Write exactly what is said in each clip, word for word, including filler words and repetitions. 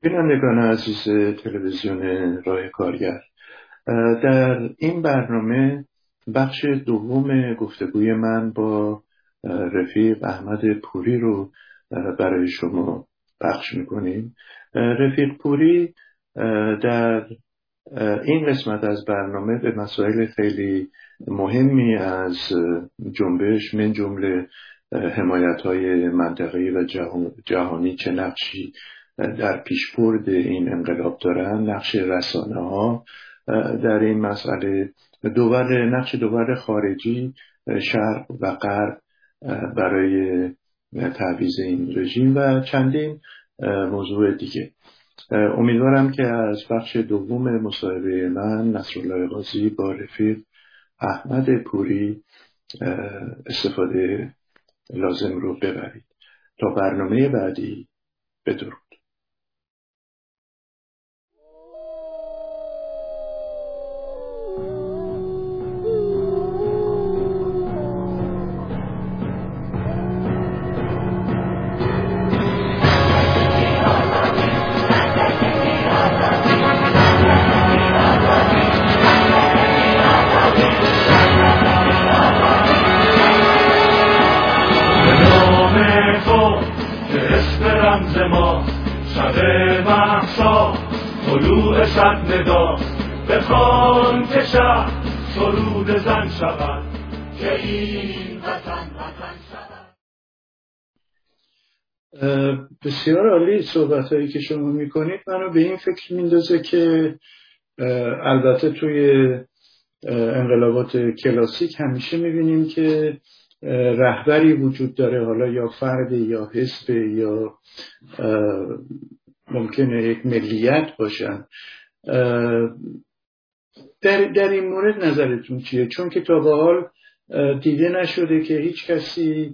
بینندگان عزیز تلویزیون راه کارگر، در این برنامه بخش دوم گفتگوی من با رفیق احمد پوری رو برای شما پخش میکنیم. رفیق پوری در این قسمت از برنامه به مسائل خیلی مهمی از جنبش من جمله حمایت‌های منطقه‌ای و جهانی چه نقشی در پیشبرد این انقلاب دارن، نقش رسانه‌ها در این مسئله، دول نقش دول خارجی شرق و غرب برای تعویض این رژیم و چندین موضوع دیگه. امیدوارم که از بخش دوم مصاحبه من نصرالله قاضی با رفیق احمد پوری استفاده لازم رو ببرید. تا برنامه بعدی، بدرود. صد ندا بخوان که شب سرود زن شود که این وطن وطن شود. بسیار عالی صحبت هایی که شما میکنید منو به این فکر میندازه که البته توی انقلابات کلاسیک همیشه میبینیم که رهبری وجود داره، حالا یا فرد یا حزب یا ممکنه یک ملیت باشن. در, در این مورد نظرتون چیه؟ چون که تا به حال دیده نشده که هیچ کسی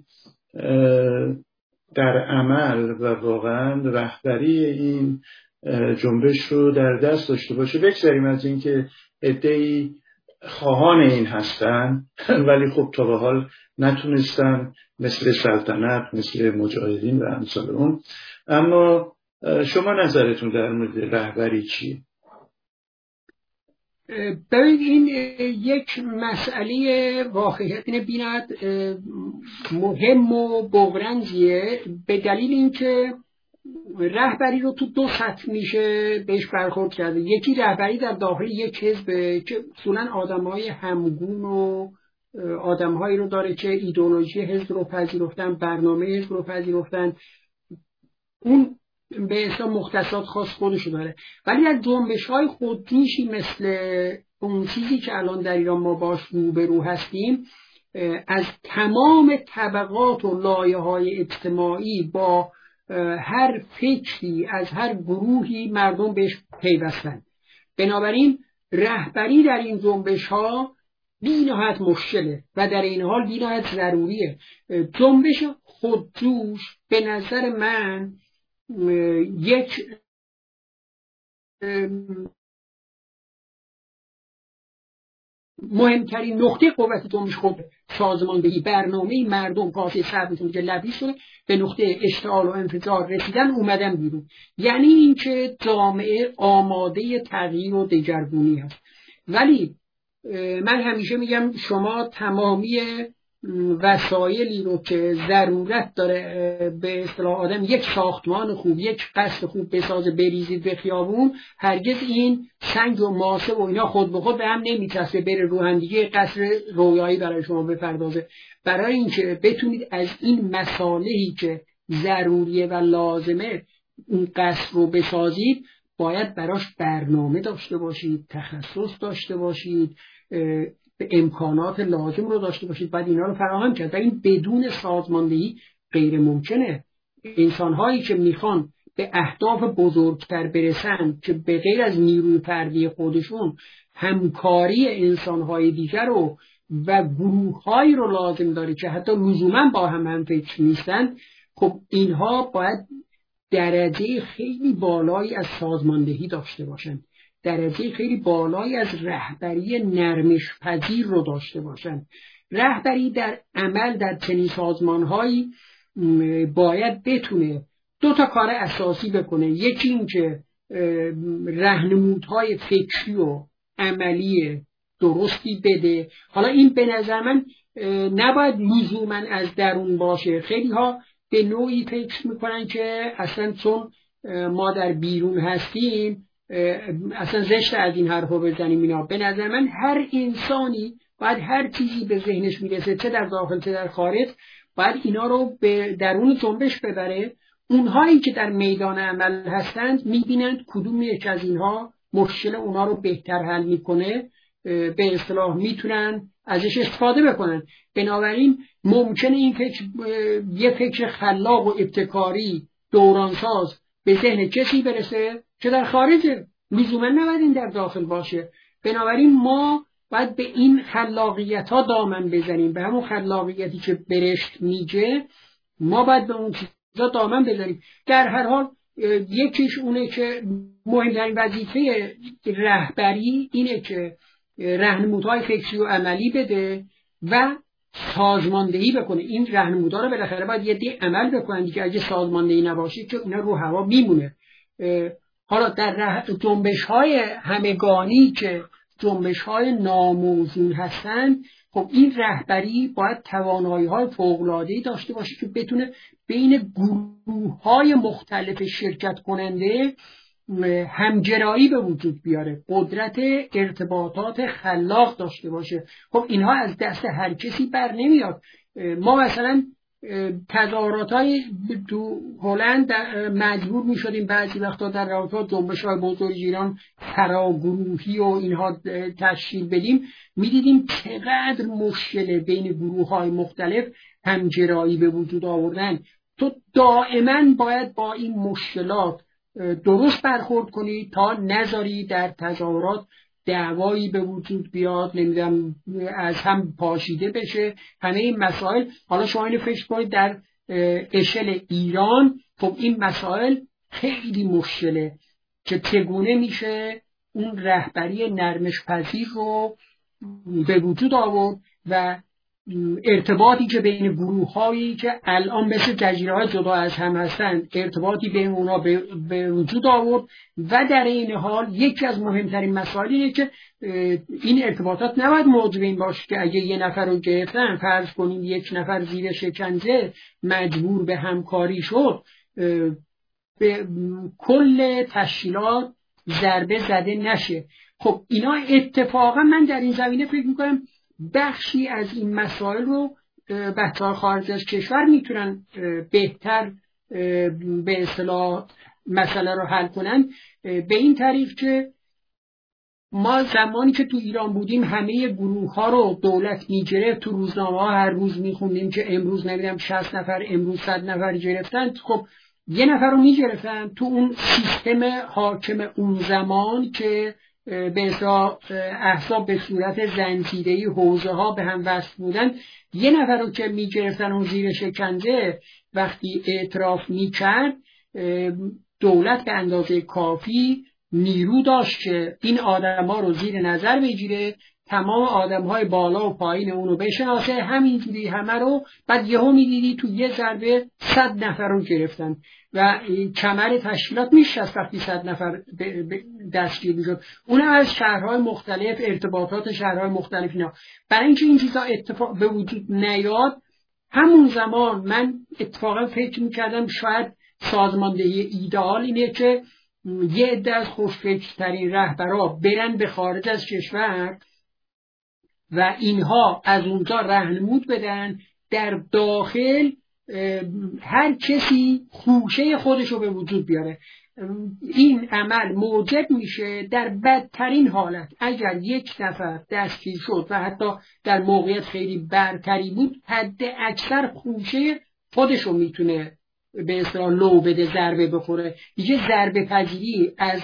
در عمل و واقعا رهبری این جنبش رو در دست داشته باشه. بگذاریم از این که عده‌ای خواهان این هستن ولی خب تا به حال نتونستن، مثل سلطنت، مثل مجاهدین و امثال اون. اما شما نظرتون در مورد رهبری چیه؟ ببین، این یک مسئله واقعیت اینه بیند مهم و بغرنجیه، به دلیل اینکه رهبری رو تو دو سطح میشه بهش برخورد کرده. یکی رهبری در داخل یک حزب که اصولاً آدم‌های همگون و آدم‌هایی رو داره که ایدئولوژی حزب رو پذیرفتن، برنامه حزب رو پذیرفتن، اون به اصلا مختصات خاص خودشو داره. ولی از جنبش‌های خودنیشی مثل اون چیزی که الان در ایران ما باش روبرو هستیم، از تمام طبقات و لایه‌های اجتماعی با هر فکری از هر گروهی مردم بهش پیوستن. بنابراین رهبری در این جنبش‌ها بی‌نهایت مشکله و در این حال بی‌نهایت ضروریه. جنبش خودجوش به نظر من یک مهمترین نقطه قوت جنبش خود سازماندهی، برنامه مردم پاسه سربتون که لبی شده به نقطه اشتعال و انفجار رسیدن، اومدن بیرون. یعنی این که جامعه آماده تغییر و دگرگونی هست. ولی من همیشه میگم شما تمامی وسایلی رو که ضرورت داره به اصطلاح آدم یک ساختمان خوب، یک قصر خوب بسازه، بریزید به خیابون، هرگز این سنگ و ماسه و اینا خود به خود به هم نمیچسبه بره رو هم دیگه قصر رویایی برای شما بپردازه. برای اینکه بتونید از این مصالحی که ضروریه و لازمه این قصر رو بسازید، باید براش برنامه داشته باشید، تخصص داشته باشید، امکانات لازم رو داشته باشید، بعد اینا رو فراهم کرد. و این بدون سازماندهی غیر ممکنه. انسان‌هایی که میخوان به اهداف بزرگتر برسن که به غیر از نیروی فردی خودشون همکاری انسان‌های دیگر رو و گروه‌هایی رو لازم داره که حتی لزوماً با هم هم فکر نیستن، خب اینها باید درجه خیلی بالایی از سازماندهی داشته باشن، درجه خیلی بالایی از رهبری نرمش پذیر رو داشته باشن. رهبری در عمل در چنین سازمان‌هایی باید بتونه دو تا کار اساسی بکنه. یکی این که راهنمودهای فکری و عملی درستی بده. حالا این به نظر من نباید لزوما از درون باشه. خیلی ها به نوعی فکر میکنن که اصلا چون ما در بیرون هستیم اصلا زشت از این حرفا بزنیم اینا. به نظر من هر انسانی باید هر چیزی به ذهنش میرسه، چه در داخل چه در خارج، باید اینا رو به درون جنبش ببره. اونهایی که در میدان عمل هستند میبینند کدوم یک از اینها مشکل اونها رو بهتر حل میکنه، به اصطلاح میتونن ازش استفاده بکنن. بنابراین ممکنه این فکر یه فکر خلاق و ابتکاری دورانساز به ذهن کسی برسه که در خارجه، لزوما نباید این در داخل باشه. بنابراین ما باید به این خلاقیت ها دامن بزنیم، به همون خلاقیتی که برشت میگه ما باید به اون چیزا دامن بزنیم. در هر حال یکیش اونه که مهمترین وظیفه رهبری اینه که راهنمودهای فکری و عملی بده و سازماندهی بکنه. این راهنمودها رو بالاخره باید یه دی عمل بکنن که اگه سازماندهی نباشه که اینا رو هوا میمونه. حالا در جنبش‌های همگانی که جنبش‌های ناموزون هستن، خب این رهبری باید توانایی‌های فوق‌العاده‌ای داشته باشه که بتونه بین گروه‌های مختلف شرکت کننده همگرایی به وجود بیاره، قدرت ارتباطات خلاق داشته باشه. خب اینها از دست هر کسی بر نمیاد. ما مثلا تظاهرات‌های تو هلند مجبور می‌شدیم بعضی وقتا در رابطه با جنبش‌های بزرگ ایران فراگروهی و اینها تشکیل بدیم، می‌دیدیم چقدر مشکل بین گروه‌های مختلف همگرایی به وجود آوردن. تو دائما باید با این مشکلات درست برخورد کنی تا نذاری در تظاهرات دعوایی به وجود بیاد، نمیدونم از هم پاشیده بشه همه این مسائل. حالا شما اینو فکر کنید در اشل ایران، خب این مسائل خیلی مشکله که چگونه میشه اون رهبری نرمش پذیر رو به وجود آورد و ارتباطی که بین گروه‌هایی که الان مثل جزیره‌های جدا از هم هستند ارتباطی بین اونا به وجود آورد و در این حال یکی از مهمترین مسائل اینه که این ارتباطات نباید موجب این باشه که اگه یه نفر رو گرفتن، فرض کنیم یک نفر زیر شکنجه مجبور به همکاری شد، به کل تشکیلات ضربه زده نشه. خب اینا اتفاقا من در این زمینه فکر می‌کنم بخشی از این مسائل رو بچه‌ها خارج از کشور میتونن بهتر به اصطلاح مسئله رو حل کنن، به این طریق که ما زمانی که تو ایران بودیم همه گروه ها رو دولت میگرفت، تو روزنامه ها هر روز میخوندیم که امروز نمیدونم شصت نفر امروز صد نفر گرفتن. خب یه نفر رو میگرفتن تو اون سیستم حاکم اون زمان که به اصطلاح احزاب به صورت زنجیره‌ای حوزه ها به هم وصل بودن، یه نفر رو که میگرفتن اون زیر شکنجه وقتی اعتراف میکرد دولت به اندازه کافی نیرو داشت که این آدم ها رو زیر نظر بگیره، تمام آدم های بالا و پایین اونو بشناسه، همینجوری همه رو. بعد یهو میدیدی تو یه ضربه صد نفر رو گرفتن و کمر تشکیلات میشست وقتی صد نفر دستگیر میشد، اونم از شهرهای مختلف، ارتباطات شهرهای مختلف اینا. برای اینکه این چیزا اتفاق به وجود نیاد، همون زمان من اتفاقا فکر میکردم شاید سازماندهی ایدئال اینه که یه عده از خوشفکرترین رهبرا برن به خارج از کشور و اینها از اونجا راهنمود بدن، در داخل هر کسی خوشه خودش رو به وجود بیاره. این عمل موجب میشه در بدترین حالت اگر یک نفر دستگیر شد و حتی در موقعیت خیلی برتری بود، حد اکثر خوشه خودش رو میتونه به اصطلاح لو بده، ضربه بخوره. دیگه ضربه پذیری از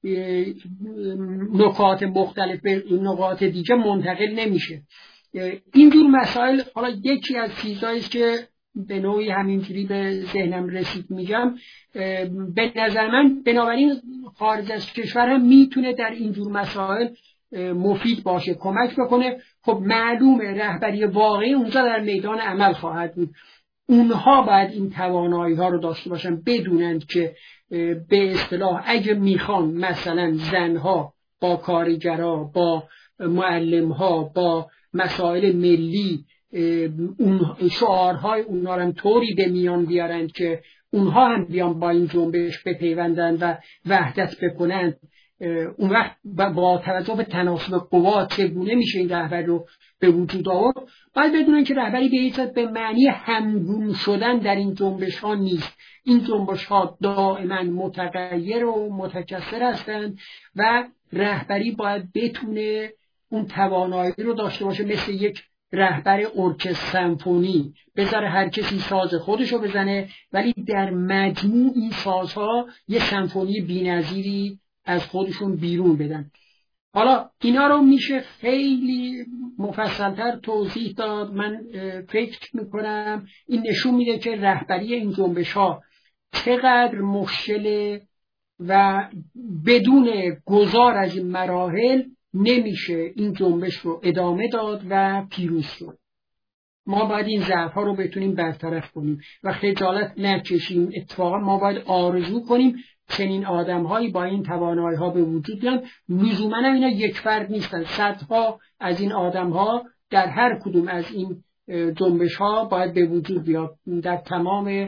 نکات مختلف به نقاط دیگه منتقل نمیشه. اینجور مسائل حالا یکی از چیزایی است که به نوعی همینجوری به ذهنم رسید میگم. به نظر من بنابراین خارج از کشور هم میتونه در اینجور مسائل مفید باشه، کمک بکنه. خب معلومه رهبری واقعی اونجا در میدان عمل خواهد بود. اونها باید این توانایی ها رو داشته باشن، بدونند که به اصطلاح اگه میخوان مثلا زنها با کارگرها، با معلمها، با مسائل ملی اون شعارهای اونها هم طوری به میان بیارند که اونها هم بیان با این جنبش بپیوندند و وحدت بکنند، اون وقت با توجه به تناسب قوا چگونه میشه این رهبری رو به وجود آورد. باید بدونن که رهبری به حیث به معنی همگون شدن در این جنبش ها نیست. این جنبش ها دائما متغیر و متکثر هستند و رهبری باید بتونه اون توانایی رو داشته باشه، مثل یک رهبر ارکستر سمفونی بذاره هر کسی ساز خودشو بزنه، ولی در مجموع این سازها یه سمفونی بی‌نظیری از خودشون بیرون بدن. حالا اینا رو میشه خیلی مفصلتر توضیح داد. من فکر میکنم این نشون میده که رهبری این جنبش ها چقدر مشکله و بدون گذار از این مراحل نمیشه این جنبش رو ادامه داد و پیروز شد. ما باید این ضعف ها رو بتونیم برطرف کنیم و خجالت نکشیم. اتفاقا ما باید آرزو کنیم چنین آدم هایی با این توانایی ها به وجود بیان. لزوما اینا یک فرد نیستن، صدها از این آدم ها در هر کدوم از این جنبش ها باید به وجود بیاد. در تمام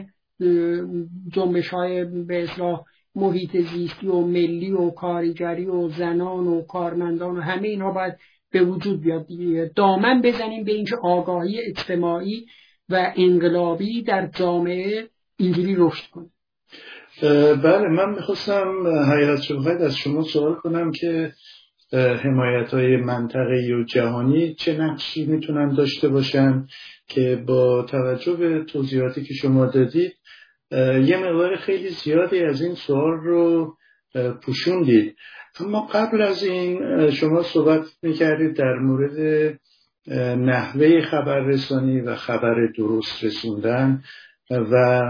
جنبش های به اصطلاح محیط زیستی و ملی و کارگری و زنان و کارمندان و همه اینها باید به وجود بیاد. دامن بزنیم به اینکه آگاهی اجتماعی و انقلابی در جامعه اینجوری رشد کنه. بله، من میخواستم حیات شبخت از شما سوال کنم که حمایت‌های منطقه‌ای و جهانی چه نقشی میتونن داشته باشن که با توجه به توضیحاتی که شما دادید یه مقدار خیلی زیادی از این سوال رو پوشوندید. اما قبل از این شما صحبت میکردید در مورد نحوه خبررسانی و خبر درست رسوندن و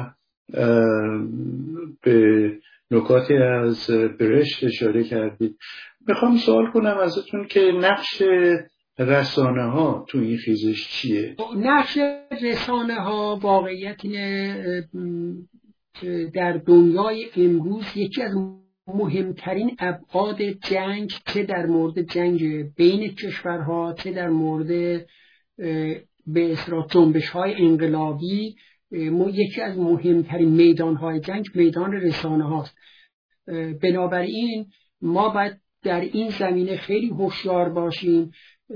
به نکاتی از برشت اشاره کردید. میخوام سوال کنم ازتون که نقش رسانه ها تو این خیزش چیه؟ نقش رسانه ها واقعیت اینه در دنیای امروز یکی از مهمترین ابعاد جنگ، چه در مورد جنگ بین کشورها، چه در مورد به اصطلاح جنبش‌های انقلابی، یکی از مهمترین میدان‌های جنگ میدان رسانه هاست. بنابراین ما باید در این زمینه خیلی هوشیار باشیم.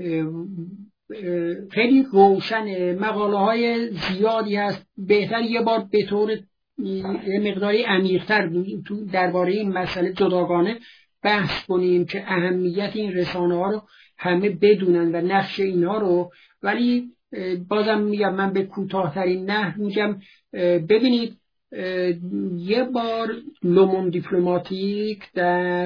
خیلی روشن، مقاله های زیادی هست، بهتر یه بار به طور یه مقداری عمیق‌تر درباره این مسئله جداگانه بحث کنیم که اهمیت این رسانه ها رو همه بدونن و نقش اینها رو. ولی بازم میگم، من به کوتاه‌ترین نحو میگم ببینید، یه بار لومون دیپلماتیک در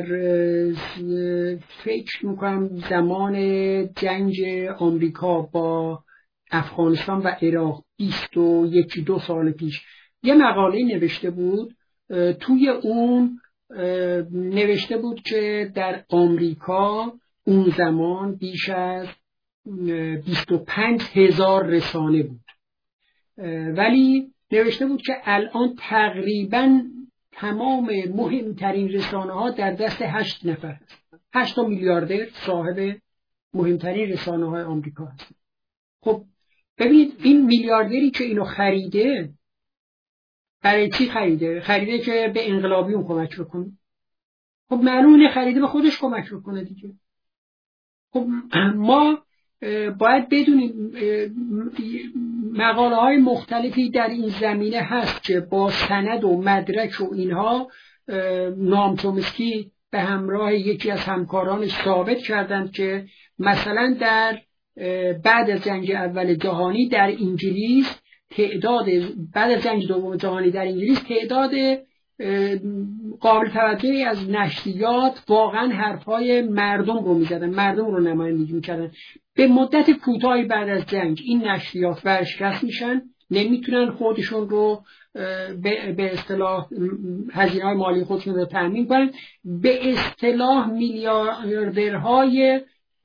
فکر میکنم زمان جنگ آمریکا با افغانستان و عراق بیست و یکی دو سال پیش یه مقاله نوشته بود. توی اون نوشته بود که در آمریکا اون زمان بیش از بیست و پنج هزار رسانه بود، ولی نوشته بود که الان تقریباً تمام مهمترین رسانه ها در دست هشت نفر هست. هشت میلیاردر صاحب مهمترین رسانه های آمریکا هست. خب ببینید، این میلیاردری که اینو خریده برای چی خریده؟ خریده که به انقلابیون کمک بکنه. خب معلومه خریده به خودش کمک بکنه دیگه. خب ما باید بدونیم مقاله های مختلفی در این زمینه هست که با سند و مدرک و اینها نام چومسکی به همراه یکی از همکارانش ثابت کردند که مثلا در بعد از جنگ اول جهانی در انگلیس تعداد بعد از جنگ دوم جهانی در انگلیس تعداد قابل توجهی از نشریات واقعا حرفای مردم رو میزدن، مردم رو نمایندگی میکردن. به مدت کوتاهی بعد از جنگ این نشریات ورشکست میشن، نمیتونن خودشون رو به اصطلاح هزینه‌های مالی خودشون رو تامین کنن. به اصطلاح میلیاردرهای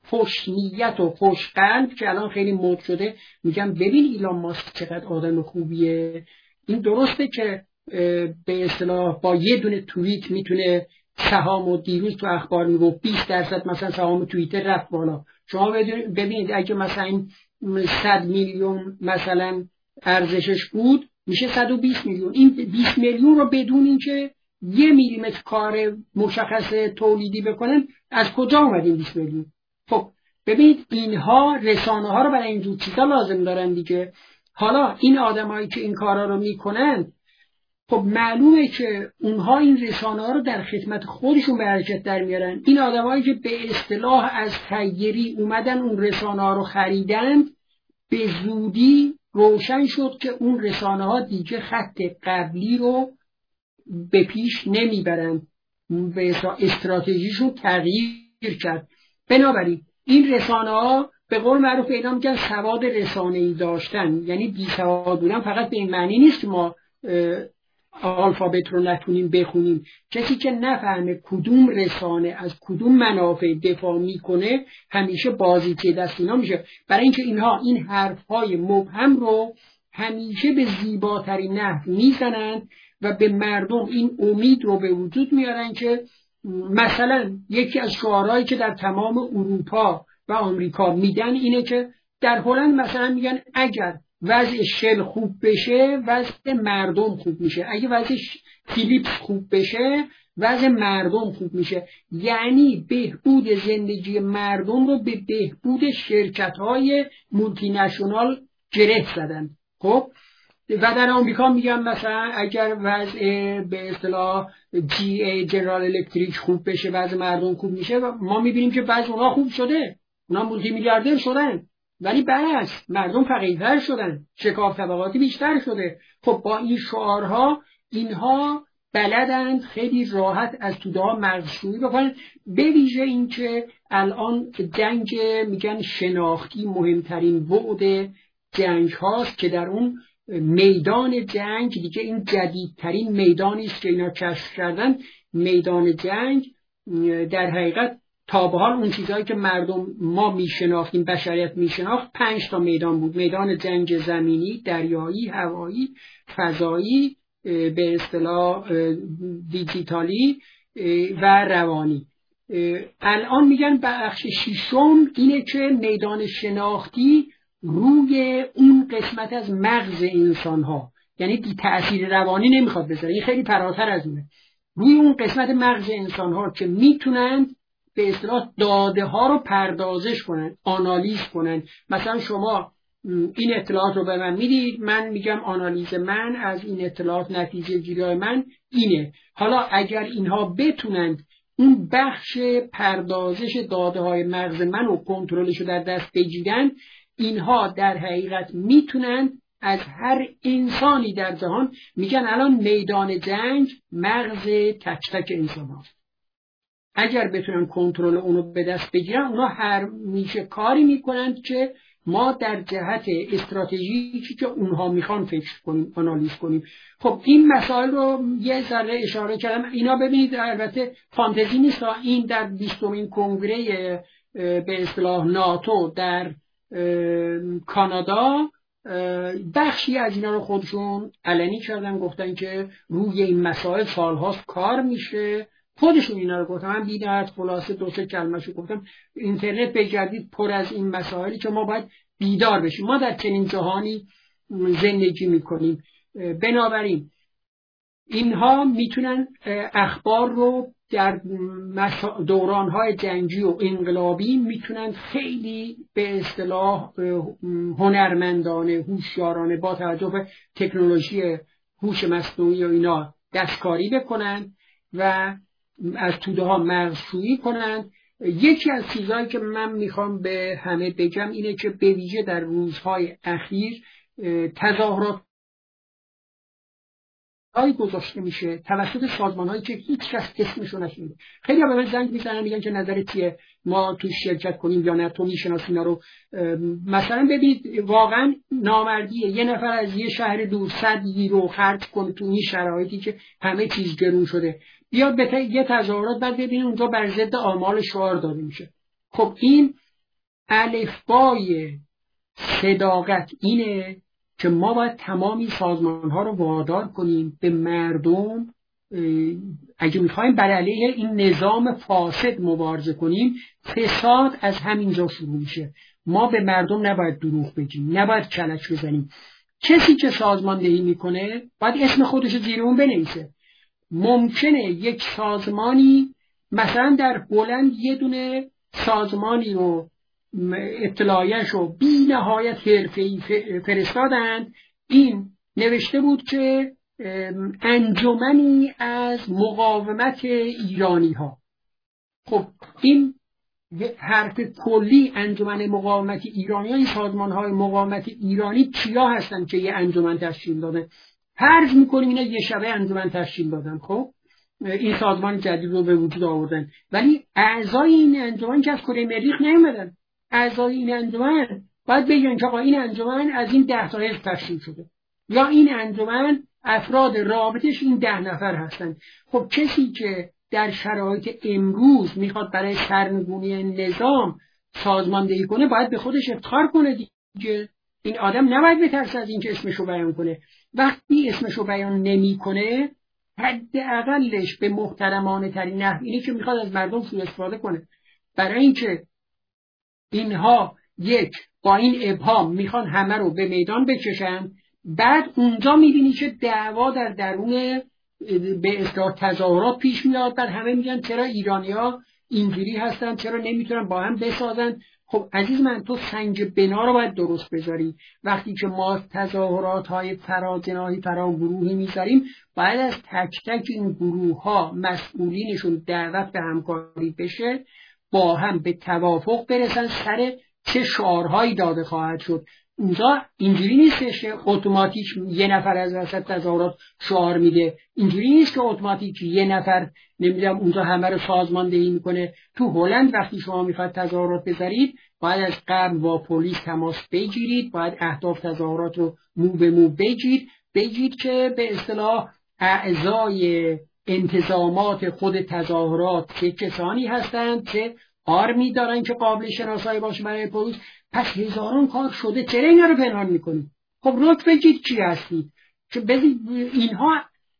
خوش نیت و خوش قلب که الان خیلی مد شده، میگم ببین ایلان ماسک چقدر آدم خوبیه. این درسته که به اصطلاح با یه دونه توییت میتونه سهام و دیروز تو اخبار میگفت بیست درصد مثلا سهام توییتر رفت بالا. شما ببینید اگه مثلا این صد میلیون مثلا ارزشش بود میشه صد و بیست میلیون. این بیست میلیون رو بدون اینکه یه میلیمتر کار مشخص تولیدی بکنن از کجا اومد این بیست میلیون؟ خب ببینید اینها رسانه ها رو برای اینجور چیزا لازم دارن دیگه. حالا این آدمایی که این کارا رو میکنن خب معلومه که اونها این رسانه ها رو در خدمت خودشون به حرکت در میارن. این آدمایی که به اصطلاح از تیری اومدن اون رسانه ها رو خریدند، به زودی روشن شد که اون رسانه ها دیگه خط قبلی رو به پیش نمیبرن، به استراتژیشون تغییر کرد. بنابراین این رسانه ها به قول معروف اینا میگن سواد رسانه‌ای داشتن، یعنی بی سواد بودن فقط به این معنی نیست که ما آلفابت رو نتونیم بخونیم. کسی که نفهمه کدوم رسانه از کدوم منافع دفاع میکنه همیشه بازیچه دست اینا میشه، برای اینکه اینها این حرفهای مبهم رو همیشه به زیباترین نحو میزنند و به مردم این امید رو به وجود میارن که مثلا یکی از شعارهایی که در تمام اروپا و آمریکا میدن اینه که در هلند مثلا میگن اگر وضع شل خوب بشه وضع مردم خوب میشه، اگه وضع فیلیپس خوب بشه وضع مردم خوب میشه. یعنی بهبود زندگی مردم رو به بهبود شرکت‌های مولتی نشنال گره زدن. خب و در آمریکا میگن مثلا اگر وضع به اصطلاح جی ای جنرال الکتریک خوب بشه وضع مردم خوب میشه. و ما میبینیم که وضع اونها خوب شده، اونها مولتی میلیاردر شدن، ولی برعکس مردم فقیرتر شدن، شکاف طبقاتی بیشتر شده. خب با این شعارها اینها بلدند خیلی راحت از توده ها مغزشویی بکنن. به ویژه این که الان جنگ میگن شناختی مهمترین بعد جنگ هاست که در اون میدان جنگ دیگه این جدیدترین میدانی است که اینا کشف کردن. میدان جنگ در حقیقت تا به حال اون چیزهایی که مردم ما میشناختیم، بشریت میشناخت، پنج تا میدان بود: میدان جنگ زمینی، دریایی، هوایی، فضایی، به اصطلاح دیجیتالی و روانی. الان میگن بخش ششم اینه که میدان شناختی روی اون قسمت از مغز انسان ها، یعنی دی تأثیر روانی نمیخواد بذاره، این خیلی فراتر از اونه، روی اون قسمت مغز انسان ها که میتونن به اصطلاح داده ها رو پردازش کنن، آنالیز کنن. مثلا شما این اطلاعات رو به من میدید، من میگم آنالیز من از این اطلاعات نتیجه گیری من اینه. حالا اگر اینها بتونند اون بخش پردازش داده های مغز من و کنترلش رو در دست بگیرن، اینها در حقیقت میتونند از هر انسانی در جهان، میگن الان میدان جنگ مغز تک تک انسان هاست، اگر بتونن کنترل اونو به دست بگیرن اونا هر میشه کاری میکنند که ما در جهت استراتژیکی که اونها میخوان فکر کنیم، آنالیز کنیم. خب این مسائل رو یه ذره اشاره کردم. اینا ببینید البته فانتزی نیست، این در بیستمین کنگره به اصطلاح ناتو در کانادا بخشی از اینا رو خودشون علنی کردن، گفتن که روی این مسائل سالهاست کار میشه. خودشون اینا رو گفتم، من بیدرد خلاصه دو سه کلمه‌شو گفتم. اینترنت بگردید پر از این مسائلی که ما باید بیدار بشیم. ما در چنین جهانی زندگی میکنیم. بنابراین اینها میتونن اخبار رو در دورانهای جنگی و انقلابی میتونن خیلی به اصطلاح هنرمندانه، هوشیارانه با توجه به تکنولوژی هوش مصنوعی و اینا دستکاری بکنن و از توده ها مغزشویی کنند. یکی از چیزهایی که من میخوام به همه بگم اینه که به ویژه در روزهای اخیر تظاهرات هایی گذاشته میشه توسط سازمان هایی که هیچ کس اسمشو نشنیده. خیلی ها به من زنگ میزنن میگن که نظرت چیه، ما تو شرکت کنیم یا نه، تو میشناسی اینا رو. مثلا ببینید واقعا نامردیه یه نفر از یه شهر دور صد یورو خرج کنه تو این شرایطی که همه چیز گرون شده، بیاد به یه تظاهرات بعد ببینید اونجا بر ضد آمال شعار داده میشه. خب این الفبای صداقت اینه که ما باید تمامی سازمان ها رو وادار کنیم به مردم، اگه میخوایم بر علیه این نظام فاسد مبارزه کنیم، فساد از همینجا شروع میشه. ما به مردم نباید دروغ بگیم، نباید کلک بزنیم. کسی که سازماندهی میکنه باید اسم خودش زیر اون بنویسه. ممکنه یک سازمانی مثلا در بلند یه دونه سازمانی رو اطلاعیش رو بی نهایت حرفه‌ای فرستادند، این نوشته بود که انجمنی از مقاومت ایرانی ها. خب این حرف کلی انجمن مقاومت ایرانی ها، این سازمان های مقاومت ایرانی کیا هستن که یه انجمن تشکیل دادن؟ فرض میکنیم اینا یه شبه انجمن تشکیل دادن، خب این سازمان جدید رو به وجود آوردن، ولی اعضای این انجمن که از کره مریخ نیومدن. اعضای این انجمن باید بگن که آقا این انجمن از این ده تا حزب تشکیل شده، یا این انجمن افراد رابطش این ده نفر هستن. خب کسی که در شرایط امروز میخواد برای سرنگونی نظام سازماندهی کنه باید به خودش افتخار کنه دیگه. این آدم نباید بترسه از این که اسمشو بیان کنه. وقتی اسمشو بیان نمی کنه، حداقلش به محترمانه ترین نحو اینه که میخواد از مردم سوء استفاده کنه، برای اینکه اینها یک با این ابهام میخوان همه رو به میدان بکشن. بعد اونجا میبینی که دعوا در درون به اصطلاح تظاهرات پیش میاد. بعد همه میگن چرا ایرانی‌ها اینجوری هستن، چرا نمیتونن با هم بسازن. خب عزیز من، تو سنج بنا رو باید درست بذاری. وقتی که ما تظاهرات های فراجناحی فراگروهی میذاریم، باید از تک تک این گروه ها مسئولینشون دعوت به همکاری بشه، با هم به توافق برسن سر چه شعارهایی داده خواهد شد. اونجا اینجوری نیستش که اتوماتیک یه نفر از وسط تظاهرات شعار میده، اینجوری نیست که اتوماتیک یه نفر نمیدونم اونجا همه رو سازماندهی میکنه. تو هلند وقتی شما میخواید تظاهرات بذارید، باید از قبل با پلیس تماس بگیرید، باید اهداف تظاهرات رو مو به مو بگید بگید که به اصطلاح اعضای انتظامات خود تظاهرات چه کسانی هستند که آرمی دارن که قابل شناسایی باشه برای پلیس. پس هزاران کار شده، چرا اینا رو پنهان میکنید؟ خب رک بگید کی هستید. که اینها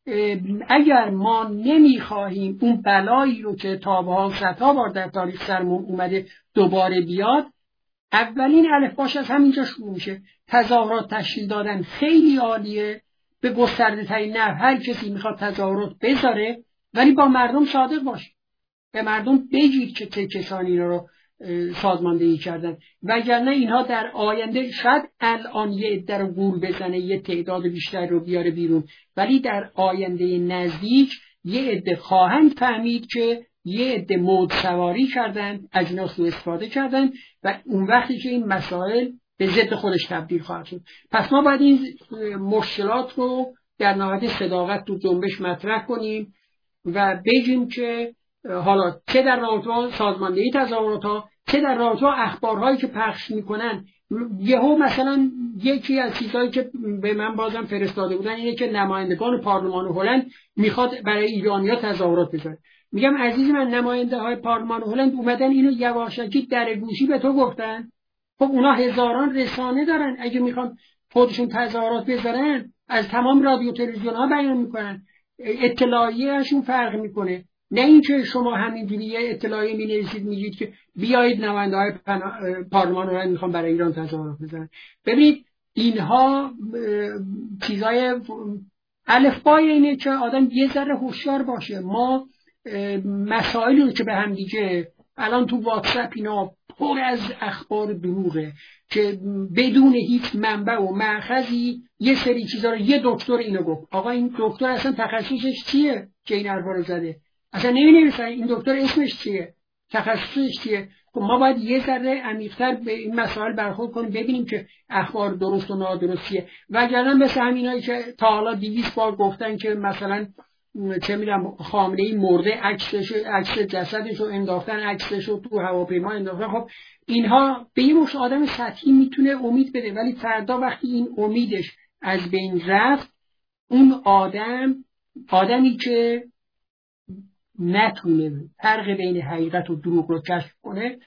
اگر ما نمیخواهیم اون بلایی رو که تابها صدها بار در تاریخ سرمون اومده دوباره بیاد، اولین الفباش از همینجا شروع میشه. تظاهرات تشکیل دادن خیلی عالیه، به گسترده ترین نحو هر کسی میخواد تظاهرات بذاره، ولی با مردم صادق باشه، به مردم بگید که چه کسانی رو سازماندهی کردن، وگرنه اینها در آینده شاید الان یه عده رو گول بزنه، یه تعداد بیشتر رو بیاره بیرون، ولی در آینده نزدیک یه عده خواهند فهمید که یه عده موج سواری کردن، از اینا سوء استفاده کردن، و اون وقتی که این مسائل به ضد خودش تبدیل خواهد شد. پس ما باید این مشکلات رو در نهایت صداقت تو جنبش مطرح کنیم و بگیم که حالا چه در رابطه با سازماندهی تظاهرات ها، چه در رابطه با اخبارهایی که پخش میکنن. یهو مثلا یکی از چیزهایی که به من بازم فرستاده بودن اینه که نمایندگان پارلمان هلند میخواد برای ایرانی‌ها تظاهرات بذاره. میگم عزیز من، نماینده های پارلمان هلند اومدن اینو یواشکی در گوشی به تو گفتن. خب اونا هزاران رسانه دارن، اگه میخوان خودشون تظاهرات بذارن از تمام رادیو تلویزیون ها بیان میکنن، اطلاعیه‌شون فرق میکنه. نه اینکه شما همینجوری یه اطلاعیه می‌نویسید میگید که بیایید نماینده‌های پارلمان رو میخوان برای ایران تظاهرات بزنن. ببینید اینها چیزای الفبای اینه که آدم یه ذره هوشیار باشه. ما مسائلی رو که به هم دیگه الان تو واتساپ اینا پر از اخبار دروغه که بدون هیچ منبع و مأخذی یه سری چیزا رو یه دکتر اینو گفت. آقا این دکتر اصلا تخصصش چیه که این حرفا رو زده؟ اصلا نمی‌نویسن این دکتر اسمش چیه، تخصصش چیه. خب ما باید یه ذره عمیق‌تر به این مسائل برخورد کنیم، ببینیم که اخبار درست و نادرست چیه. وگرنه مثل همینایی که تا حالا دویست بار گفتن که مثلا چه می‌دونم خامنه‌ای مرده، عکسش عکس جسدش رو انداختن، عکسش رو تو هواپیما انداختن. خب اینها به یه مش آدم سطحی میتونه امید بده، ولی فردا وقتی این امیدش از بین رفت، اون آدم آدمی که نتونه فرق بین حقیقت و دروغ رو کشف کنه،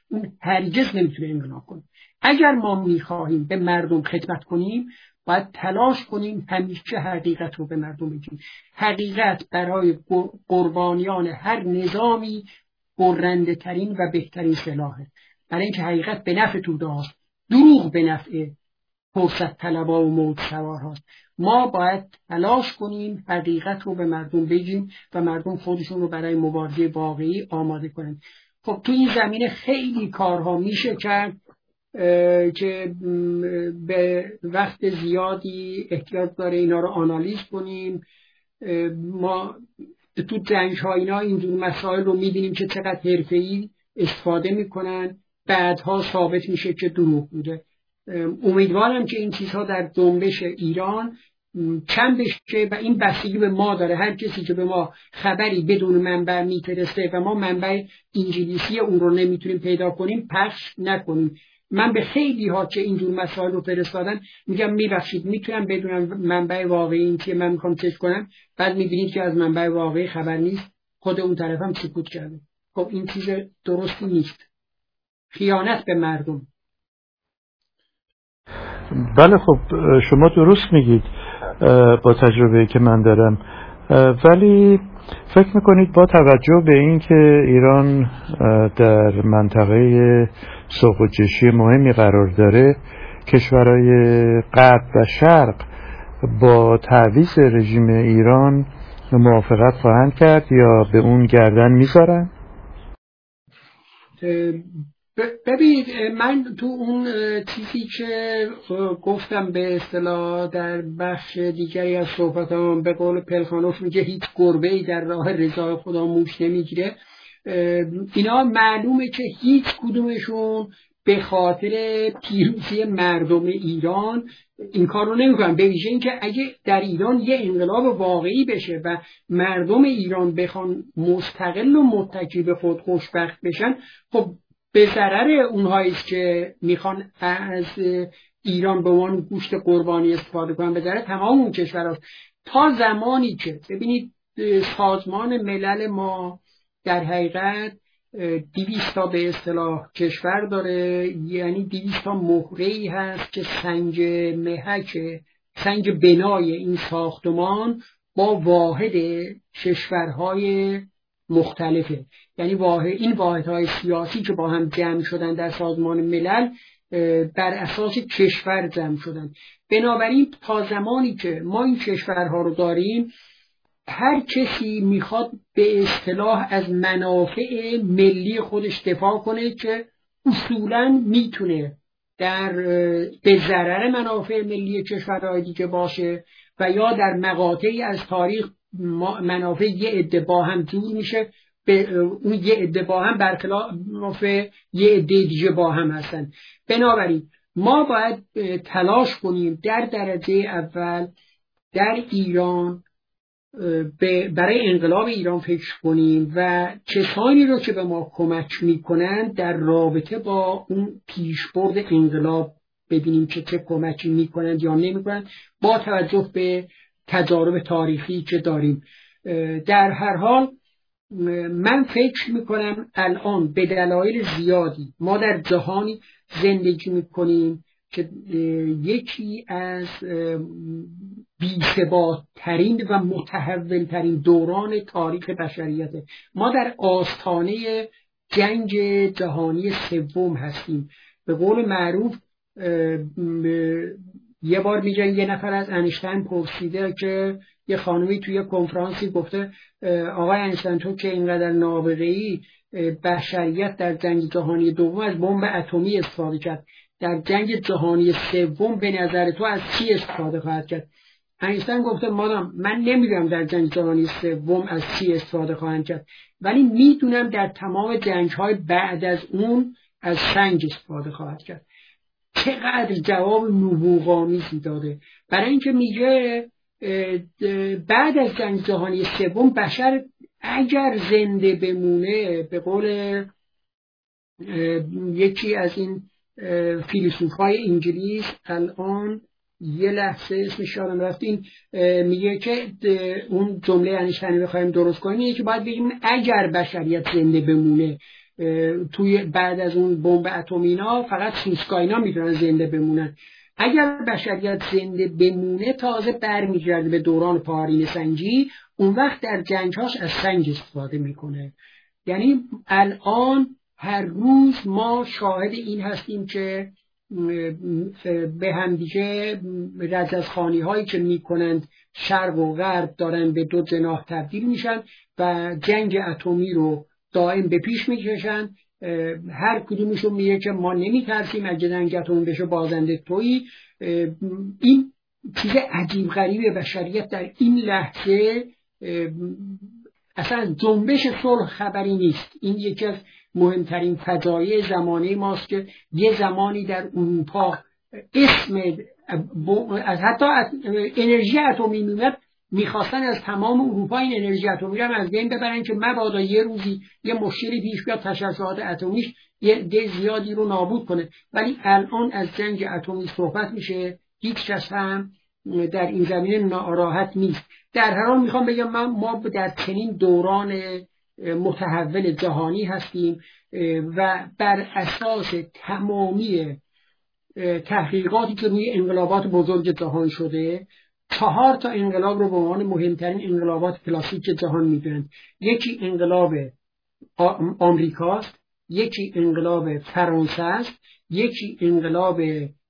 اون هرگز نمیتونه انقلاب کنه. اگر ما میخواهیم به مردم خدمت کنیم باید تلاش کنیم همیشه حقیقت رو به مردم بگیم. حقیقت برای قربانیان هر نظامی برنده ترین و بهترین سلاحه، برای اینکه حقیقت به نفع توده‌هاست، دروغ به نفع فرصت طلبا و موج سوارهاست. ما باید تلاش کنیم حقیقت رو به مردم بگیم و مردم خودشون رو برای مبارزه واقعی آماده کنن. خب تو این زمینه خیلی کارها میشه کرد که به وقت زیادی احتیاج داره اینا رو آنالیز کنیم. ما تو جنگ‌ها اینا اینجور مسائل رو می‌بینیم که چقدر حرفه‌ای استفاده میکنن، بعدها ثابت میشه که دروغ بوده. امیدوارم که این چیزها در جنبش ایران کم بشه و این بستگی به ما داره. هر کسی که به ما خبری بدون منبع میفرسته و ما منبع انگلیسی اون رو نمیتونیم پیدا کنیم پخش نکنیم. من به خیلی ها که اینجور مسائل رو فرستادن میگم میبخشید میتونم بدونم منبع واقعی این که من میخوام چک کنم، بعد میبینید که از منبع واقعی خبر نیست، خود اون طرف هم سکوت کرده. خب این چیز درستی نیست، خیانت به مردم. بله خب شما درست میگید با تجربه‌ای که من دارم، ولی فکر میکنید با توجه به این که ایران در منطقه سوق و جشی مهمی قرار داره، کشورهای غرب و شرق با تعویض رژیم ایران موافقت خواهند کرد یا به اون گردن میذارن؟ ببینید من تو اون چیزی که گفتم به اصطلاح در بخش دیگری از صحبتام به قول پلخانوف میگه هیچ گربه‌ای در راه رضای خدا موش نمیگیره، اینا معلومه که هیچ کدومشون به خاطر پیروزی مردم ایران این کار رو نمیکنن. به ویژه اینکه اگه در ایران یه انقلاب واقعی بشه و مردم ایران بخوان مستقل و متکی به خود خوشبخت بشن، خب به ضرر اونهاییست که میخوان از ایران به عنوان گوشت قربانی استفاده کنن، به ضرر تمام اون کشورهاست. تا زمانی که ببینید سازمان ملل ما در حقیقت دویست تا به اصطلاح کشور داره، یعنی دویست تا مهره‌ای هست که سنج محک سنج بنای این ساختمان با واحد کشورهای مختلفه. یعنی واحد این واحدهای سیاسی که با هم جمع شدن در سازمان ملل بر اساس کشور جمع شدن. بنابراین تا زمانی که ما این کشورها رو داریم، هر کسی میخواد به اصطلاح از منافع ملی خودش دفاع کنه که اصولاً میتونه در به ضرر منافع ملی کشورهای دیگه باشه و یا در مقاطعی از تاریخ منافع یه عده با هم جور میشه، به اون یه عده با هم برخلاف یه عده دیگه با هم هستن. بنابراین ما باید تلاش کنیم در درجه اول در ایران برای انقلاب ایران فکر کنیم و کسانی رو که به ما کمک میکنن در رابطه با اون پیشبرد انقلاب ببینیم که چه کمکی میکنن یا نمیکنن با توجه به تجارب تاریخی که داریم. در هر حال من فکر میکنم الان به دلایل زیادی ما در جهانی زندگی میکنیم که یکی از بی‌ثبات‌ترین و متحول‌ترین دوران تاریخ بشریته. ما در آستانه جنگ جهانی سوم هستیم. به قول معروف یه بار میگن یه نفر از انیشتین پرسیده که یه خانمی توی کنفرانسی گفته آقای انیشتین تو که اینقدر نابغه‌ای، بشریت در جنگ جهانی دوم از بمب اتمی استفاده کرد، در جنگ جهانی سوم به نظر تو از چی استفاده خواهد کرد؟ انیشتین گفته مادام من نمیدونم در جنگ جهانی سوم از چی استفاده خواهند کرد، ولی میدونم در تمام جنگ‌های بعد از اون از سنگ استفاده خواهد کرد. چقدر جواب نبوغامیزی داده، برای اینکه میگه بعد از جنگ جهانی سوم بشر اگر زنده بمونه، به قول یکی از این فیلسوفای انگلیس الان یه لحظه اسمش یادم رفت، این میگه که اون جمله انیشتین بخوایم درست کنیم اینه که باید بگیم اگر بشریت زنده بمونه توی بعد از اون بمب اتمینا فقط سوسکاینا میتونن زنده بمونن. اگر بشریت زنده بمونه تازه برمیگرده به دوران پارین سنجی، اون وقت در جنگ‌هاش از سنج استفاده میکنه. یعنی الان هر روز ما شاهد این هستیم که به همدیگه رجزخوانی هایی که میکنند شرق و غرب دارن به دو جناح تبدیل میشن و جنگ اتمی رو دائم به پیش میکشن. هر کدومشون میگه که ما نمیترسیم اگه جنگ اتمی بشه بازنده تویی. این چیز عجیب غریب بشریت در این لحظه اصلا جنبش صلح خبری نیست. این یکی از مهمترین فجایع زمانه ماست که یه زمانی در اروپا اسم از حتی از انرژی اتمی میومد میخواستن از تمام اروپا این انرژی اتمی رو از بین ببرن که مبادا یه روزی یه مشکلی پیش بیاد تشعشعات اتمیش یه ده زیادی رو نابود کنه. ولی الان از جنگ اتمی صحبت میشه، هیچ کس هم در این زمینه ناراحت نیست. در هر حال میخوام بگم من ما در چنین دوران متحول جهانی هستیم و بر اساس تمامی تحقیقاتی که روی انقلابات بزرگ جهان شده، چهار تا انقلاب رو به عنوان مهمترین انقلابات کلاسیک جهان میدونند. یکی انقلاب آمریکاست، یکی انقلاب فرانسه است، یکی انقلاب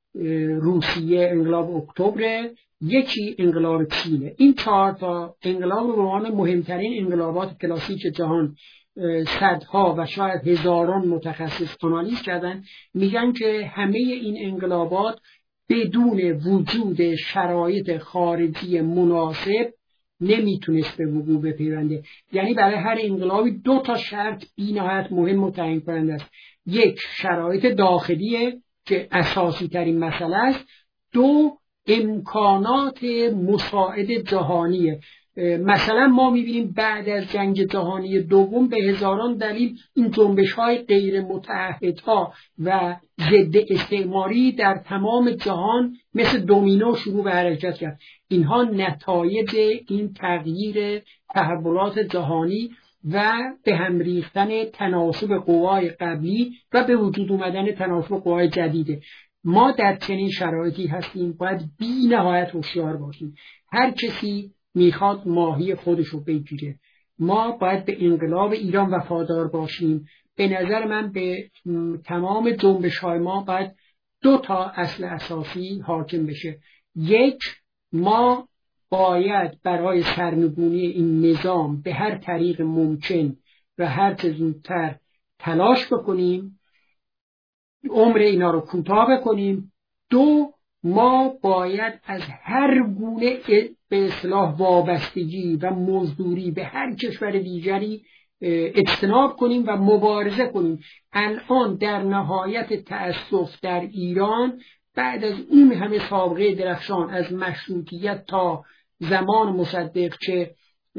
روسیه انقلاب اکتبر، یکی انقلاب چینه. این چهار تا انقلاب رو به عنوان مهمترین انقلابات کلاسیک جهان صدها و شاید هزاران متخصص آنالیز کردن. میگن که همه این انقلابات بدون وجود شرایط خارجی مناسب نمیتونست به وقوع بپیونده. یعنی برای هر انقلابی دو تا شرط بی‌نهایت مهم و تعیین کننده است. یک، شرایط داخلیه که اساسی ترین مسئله است. دو، امکانات مساعد جهانیه. مثلا ما میبینیم بعد از جنگ جهانی دوم به هزاران دلیل این جنبش‌های غیر متعهدها و ضد استعماری در تمام جهان مثل دومینو شروع به حرکت کرد. اینها نتایج این تغییر تحولات جهانی و به هم ریختن تناسب قوای قبلی و به وجود اومدن تناسب قوای جدیده. ما در چنین شرایطی هستیم، باید بی نهایت هوشیار باشیم. هر کسی میخواد ماهی خودش رو بگیره. ما باید به انقلاب ایران وفادار باشیم. به نظر من به تمام جنبش های ما باید دو تا اصل اساسی حاکم بشه. یک، ما باید برای سرنگونی این نظام به هر طریق ممکن و هر چه زودتر تلاش بکنیم، عمر اینا رو کوتاه بکنیم. دو، ما باید از هر گونه به اصطلاح وابستگی و مزدوری به هر کشور دیگری اجتناب کنیم و مبارزه کنیم. الان در نهایت تأسف در ایران بعد از اون همه سابقه درخشان از مشروطیت تا زمان مصدق که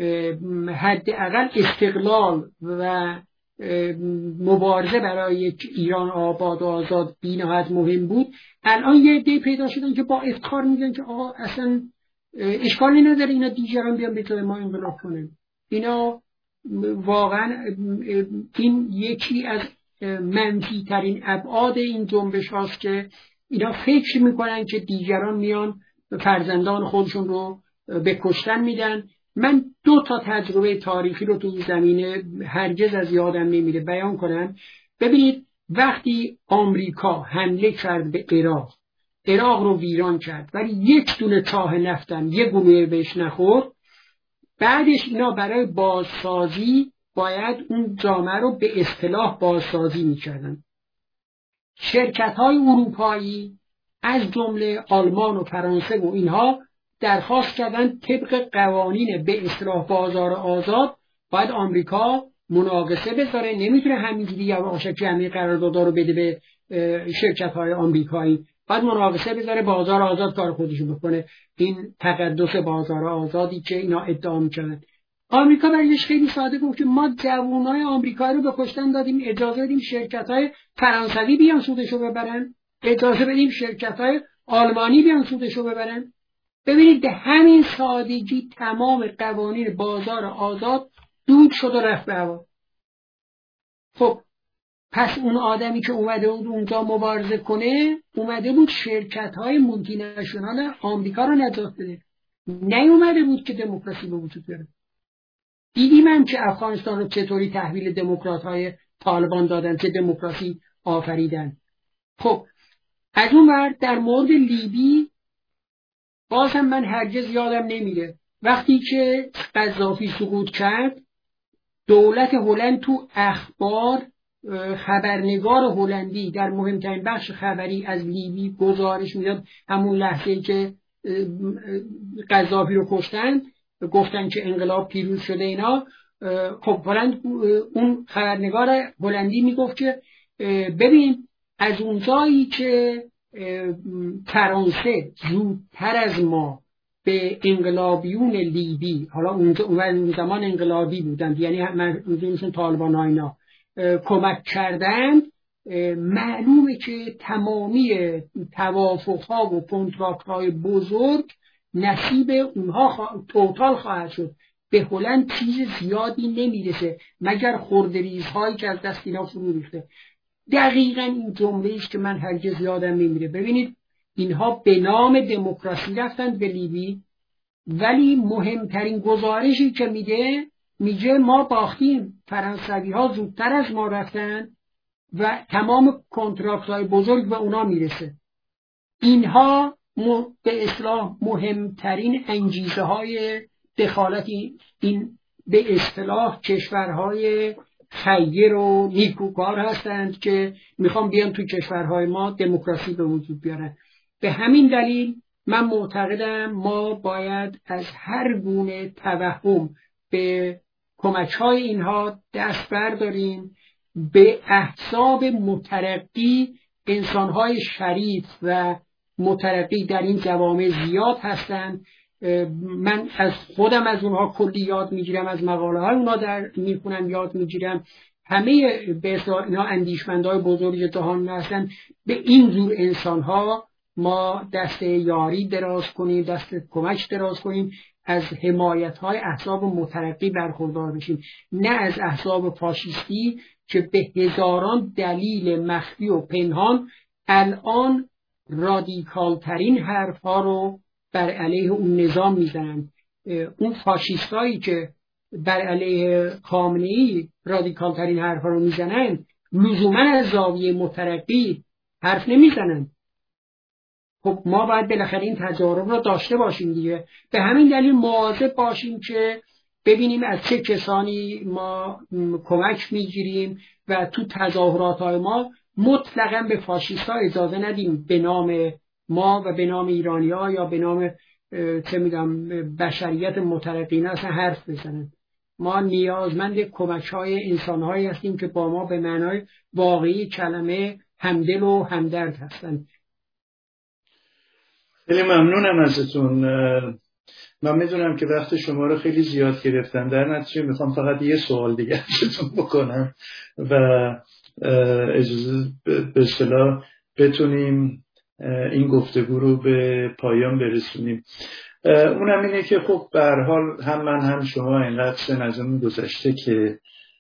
حداقل استقلال و مبارزه برای یک ایران آباد و آزاد بی‌نهایت مهم بود، الان یه عده پیدا شدن که با افتخار میگن که آقا اصلا اشکالی نداره اینا دیگران بیان به جای ما انقلاب کنن. اینا واقعا این یکی از منفی ترین ابعاد این جنبش هاست که اینا فکر میکنن که دیگران میان فرزندان خودشون رو به کشتن میدن. من دو تا تجربه تاریخی رو توی زمینه هرگز از یادم نمیره بیان کنم. ببینید، وقتی آمریکا حمله کرد به عراق، عراق رو ویران کرد ولی یک دونه چاه نفتم یک گلوله بهش نخورد، بعدش اینا برای بازسازی باید اون جامعه رو به اصطلاح بازسازی میکردن. شرکت‌های اروپایی از جمله آلمان و فرانسه و اینها درخواست کردن طبق قوانین به اصطلاح بازار آزاد باید آمریکا مناقصه بذاره، نمیتونه همینجوری یواشکی همه قراردادها رو بده به شرکت‌های آمریکایی، باید مناقصه بذاره بازار آزاد کار خودشو بکنه. این تقدس بازار آزادی که اینا ادعا میکنن. آمریکا برایش خیلی ساده گفت که ما جوانای آمریکایی رو به کشتن دادیم، اجازه بدیم شرکت‌های فرانسوی بیان سودشو ببرن، اجازه بدیم شرکت‌های آلمانی بیان سودشو ببرن. ببینید به همین سادگی تمام قوانین بازار آزاد دود شد و رفت به هوا. خب پس اون آدمی که اومده بود اونجا مبارزه کنه اومده بود شرکت های مولتی نشنال آمریکا رو نجات بده، نیومده بود که دموکراسی به وجود بیاره. دیدیم هم که افغانستان رو چطوری تحویل دموکرات های طالبان دادن که دموکراسی آفریدن. خب از اون ور در مورد لیبی باز هم من هرگز یادم نمیره وقتی که قذافی سقوط کرد دولت هلند تو اخبار خبرنگار هلندی در مهمترین بخش خبری از لیبی گزارش میداد همون لحظه‌ای که قذافی رو کشتن گفتن که انقلاب پیروز شده اینا. خب هلند اون خبرنگار هلندی میگفت که ببین از اونجایی که فرانسه زودتر از ما به انقلابیون لیبی، حالا اون زمان انقلابی بودند یعنی منظورشون طالبان ها اینا، کمک کردند، معلومه که تمامی توافق ها و کنترکت های بزرگ نصیب اونها خوا... توتال خواهد شد. به هلند چیز زیادی نمیرسه مگر خردریز هایی که از دست اینا فرو ریخته. دقیقاً این جمله است که من هرگز یادم نمیره. ببینید اینها به نام دموکراسی رفتند به لیبی، ولی مهمترین گزارشی که میده میگه ما باختیم، فرانسوی ها زودتر از ما رفتن و تمام کنترکت های بزرگ به اونا میرسه. اینها م... به اصطلاح مهمترین انگیزه های دخالتی این به اصطلاح کشورهای خیر و نیکوکار هستند که میخوام بیان تو کشورهای ما دموکراسی به وجود بیارن. به همین دلیل من معتقدم ما باید از هر گونه توهم به کمک‌های اینها دست برداریم. به احزاب مترقی انسان‌های شریف و مترقی در این جوامع زیاد هستند. من از خودم از اونها کلی یاد میگیرم، از مقاله های اونها در میخونم یاد میگیرم. همه به اصطلاح اینا اندیشمندای بزرگ جهان هستن. به این جور انسان ها ما دست یاری دراز کنیم، دست کمک دراز کنیم، از حمایت های احزاب مترقی برخوردار بشیم، نه از احزاب فاشیستی که به هزاران دلیل مخفی و پنهان الان رادیکال ترین حرف ها رو بر علیه اون نظام میزنن. اون فاشیستایی که بر علیه خامنه‌ای رادیکال ترین حرفا رو میزنن لزوما از زاویه مترقی حرف نمیزنن. خب ما باید بالاخره این تجارب رو داشته باشیم دیگه. به همین دلیل مواظب باشیم که ببینیم از چه کسانی ما کمک میگیریم و تو تظاهرات‌های ما مطلقاً به فاشیست‌ها اجازه ندیم به نام ما و به نام ایرانی‌ها یا به نام چه می‌دونم بشریت مترقین اصلا حرف بزنن. ما نیازمند کمک‌های انسان‌هایی هستیم که با ما به معنای واقعی کلمه همدل و همدرد هستند. خیلی ممنونم ازتون. من میدونم که وقت شما رو خیلی زیاد گرفتم، در نتیجه میخوام فقط یه سوال دیگه ازتون بکنم و اجازه به اصطلاح بتونیم این گفتگو رو به پایان برسونیم. اونم اینه که خب به هر حال هم من هم شما اینقدر سن ازمون گذشته که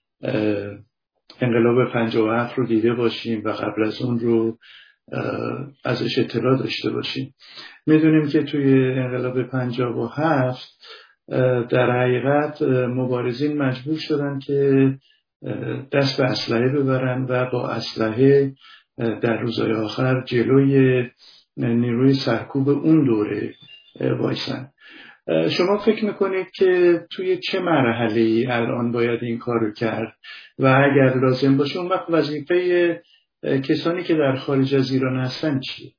انقلاب پنجاه و هفت رو دیده باشیم و قبل از اون رو ازش اطلاع داشته باشیم. میدونیم که توی انقلاب پنجاه و هفت در حقیقت مبارزین مجبور شدن که دست به اسلحه ببرن و با اسلحه در روزهای آخر جلوی نیروی سرکوب اون دوره وایسن. شما فکر میکنید که توی چه مرحله‌ای الان باید این کارو کرد و اگر لازم باشه اون وقت وظیفه کسانی که در خارج از ایران هستن چیه؟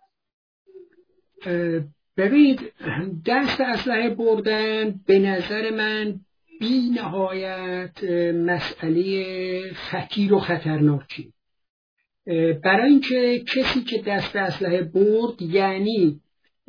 ببینید دست اسلحه بردن به نظر من بی نهایت مسئله خطیر و خطرناکی. برای اینکه کسی که دست اسلحه برد یعنی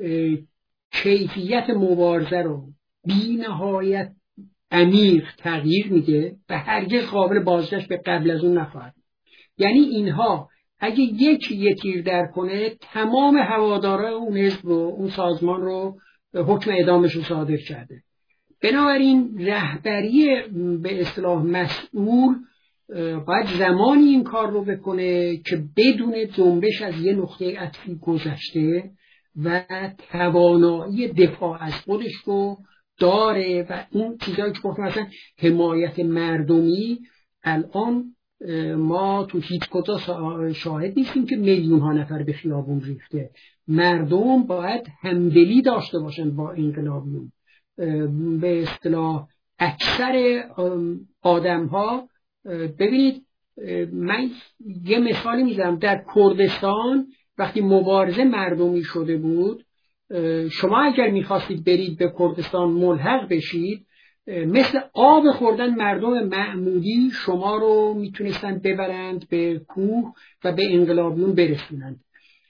کیفیت مبارزه رو بی نهایت عمیق تغییر میده و هرگز قابل بازگشت به قبل از اون نخواهد. یعنی اینها اگه یکی یه تیر در کنه تمام هوادارای اون حزب رو اون سازمان رو حکم اعدامش رو صادر کرده. بنابراین رهبری به اصطلاح مسئول باید زمانی این کار رو بکنه که بدون جنبش از یه نقطه عطفی گذشته و توانایی دفاع از خودش رو داره و اون چیزایی که گفتم مثلا حمایت مردمی، الان ما تو هیچ کجا شاهد نیستیم که میلیون ها نفر به خیابون ریخته. مردم باید همدلی داشته باشن با انقلابیون. به اصطلاح اکثر آدم ها، ببینید من یه مثالی میزنم، در کردستان وقتی مبارزه مردمی شده بود، شما اگر میخواستید برید به کردستان ملحق بشید، مثل آب خوردن مردم معمولی شما رو میتونستند ببرند به کوه و به انقلابیون برسونند.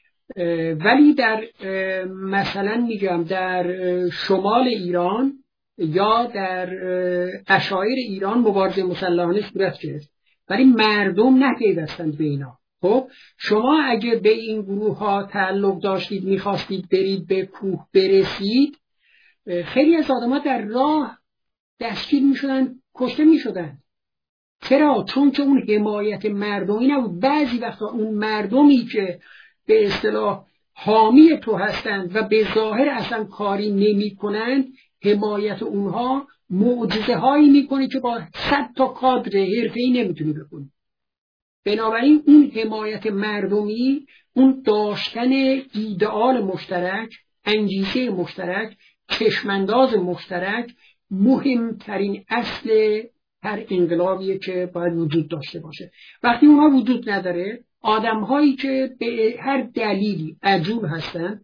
ولی در مثلا میگم در شمال ایران یا در اشایر ایران مبارزه مسلحانه صورت گرفت ولی مردم نپیوستند به اینا. خب شما اگه به این گروه ها تعلق داشتید، میخواستید برید به کوه برسید، خیلی از آدم ها در راه دستگیر میشدن، کشته میشدن. چرا؟ چون که اون حمایت مردمی نبود. بعضی وقتا اون مردمی که به اصطلاح حامی تو هستند و به ظاهر اصلا کاری نمی کنند، حمایت اونها معجزه هایی میکنه که با صد تا کادر حرفه‌ای نمیتونی بکنی. بنابراین اون حمایت مردمی، اون داشتن ایدئال مشترک، انگیزه مشترک، چشمانداز مشترک، مهمترین اصل هر انقلابیه که باید وجود داشته باشه. وقتی اونها وجود نداره، آدم هایی که به هر دلیلی عجول هستن